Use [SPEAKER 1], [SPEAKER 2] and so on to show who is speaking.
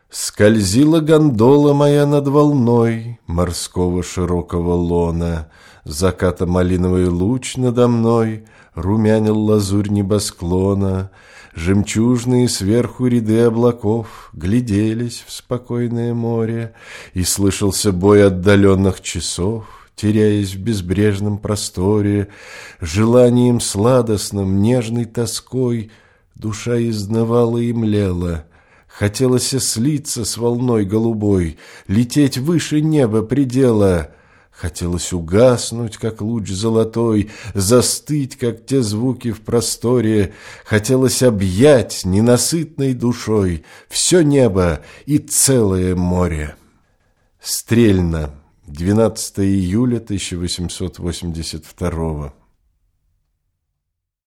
[SPEAKER 1] Скользила гондола моя над волной морского широкого лона, заката малиновый луч надо мной румянил лазурь небосклона, жемчужные сверху ряды облаков гляделись в спокойное море, и слышался бой отдаленных часов, теряясь в безбрежном просторе. Желанием сладостным, нежной тоской душа изнывала и млела. Хотелось слиться с волной голубой, лететь выше неба предела. Хотелось угаснуть, как луч золотой, застыть, как те звуки в просторе. Хотелось объять ненасытной душой все небо и целое море. Стрельна, 12 июля 1882.